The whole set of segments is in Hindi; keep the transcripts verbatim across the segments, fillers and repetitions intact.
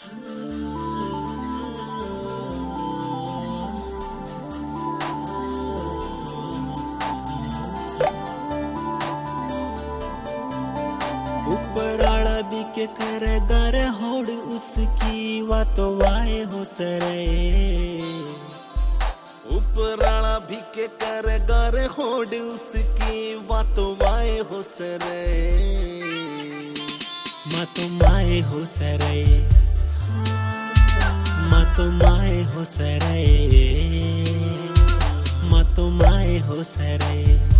ऊपर आला भी के करे गर होड़ उसकी वातो वाए हो सरे। ऊपर आला भी के करे गर होड़ उसकी वातो वाए हो सरे। माँ तो माए हो सरे, माँ तो माए हो सरे, माँ तो माए हो सरे।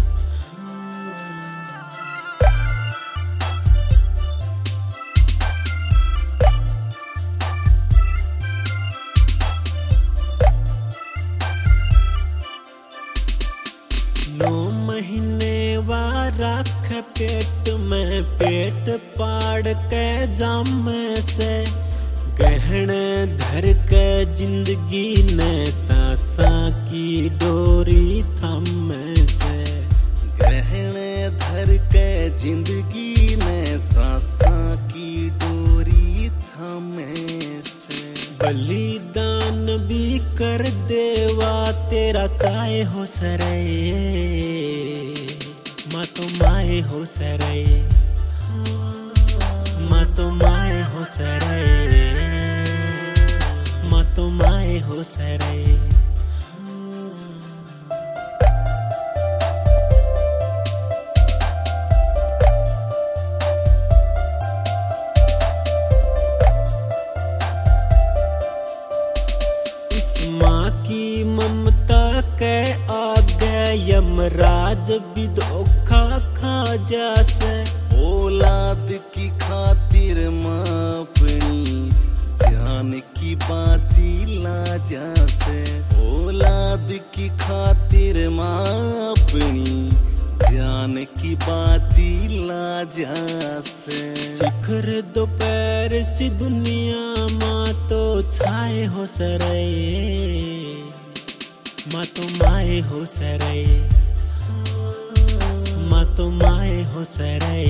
नौ महीने वा राख पेट में पेट पाड़ के जाम से गहन धर के जिंदगी ने सासा की डोरी थम से। ग्रहण धर के जिंदगी ने सासा की डोरी थमे से। बलिदान भी कर देवा तेरा चाहे हो सरे। माँ तो माए हो सरे, माँ तो माए हो सरे, माँ तो माए हो सरे। माँ की ममता के आगे यमराज भी धोखा खा जासे। औलाद की खातिर माँ अपनी जान की बाजी ला जासे। औलाद की खातिर माँ अपनी जान की बाजी ला जासे। शिखर दोपहर सी दुनिया माँ तो छाए हो सरे। माँ तो माए हो सरे, माँ तो माए हो सरे,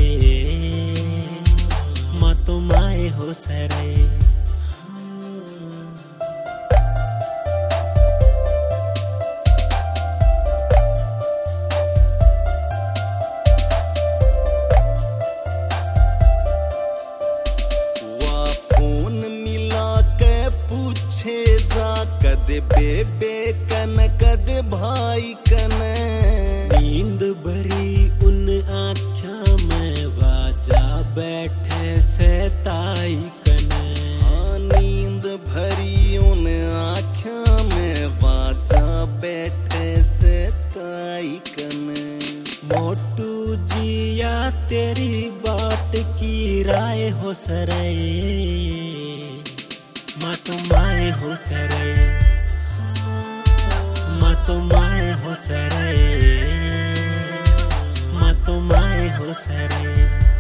माँ तो माए हो सरे। पूछे जा कदे बेबे कन कदे भाई कन। नींद भरी उन आँखों में बाजा बैठे से ताई कन। हाँ नींद भरी उन आँखों में बाजा बैठे से ताई कन। मोटू जिया तेरी बात की राय हो सरे। माँ तो माए हो सरे, माँ तो माए हो सरे, माँ तो माए हो सरे।